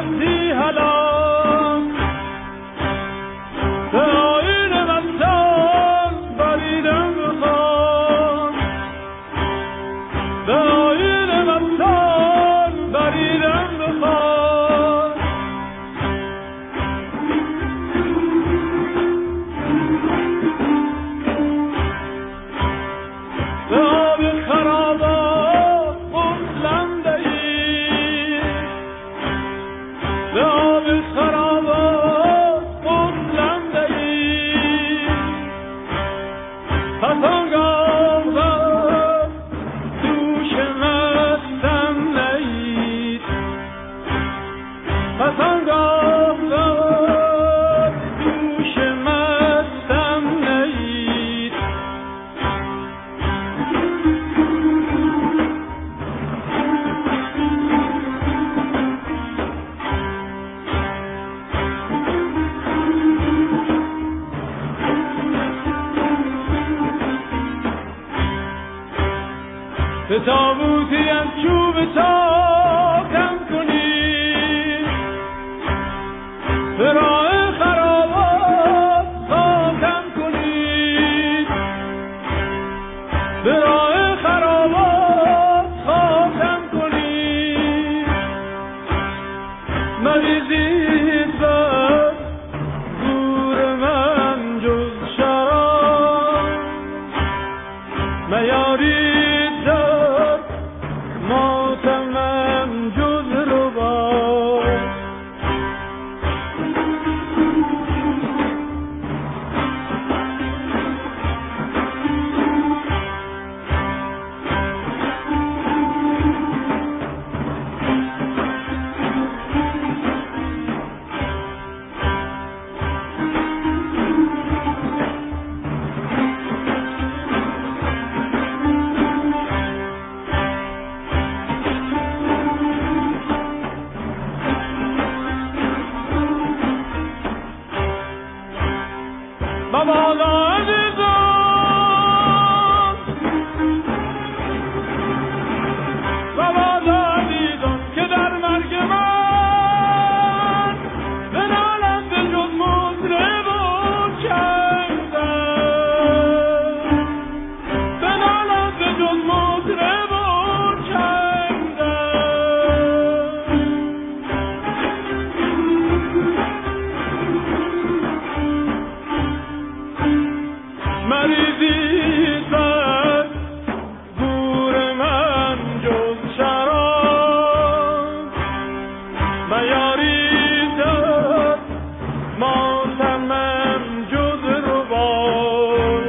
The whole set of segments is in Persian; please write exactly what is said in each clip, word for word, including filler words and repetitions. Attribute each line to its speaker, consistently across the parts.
Speaker 1: مستی هلاک به آیین مستان بریدم بخوان به آیین مستان بریدم بخوان به آب خرابات غسلنده ای به آب خرابات غسلنده ای پس آنگاه زد دوش مستم نهید پس آنگاه زد دوش مستم نهید به تابوتی از چوب تاکم کنی به راه خرابات خاکم کنی به راه خرابات خاکم کنی مریزید بر گور من جز شراب میارید ماتمم جز ربا مبادا عزیزان مبادا عزیزان که در مرگ من بنالند به جز مطرب و چنگن بنالند به جز مطرب و چنگن مریضی زد گور من جز شراب میاری زد ماتمم جز ربا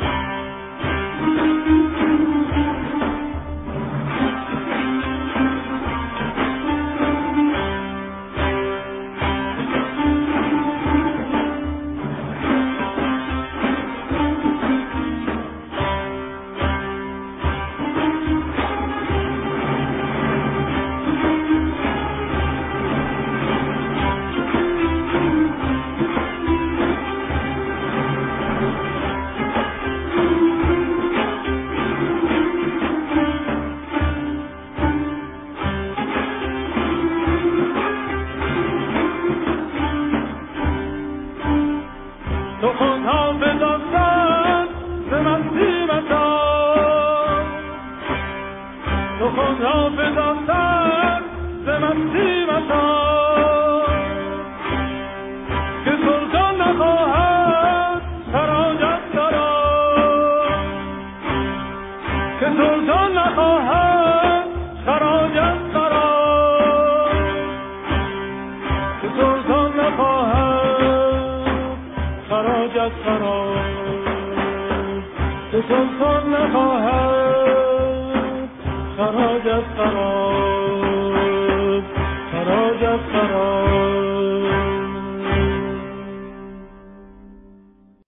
Speaker 1: تو خودها بداستن به مستی متان تو خودها بداستن به مستی متان که سلطان نخواهد خراجت سرا که سلطان نخواهد خراجت سرا که سلطان نخواهد خراجت سرا که سلطان نخواهد خراجت سرا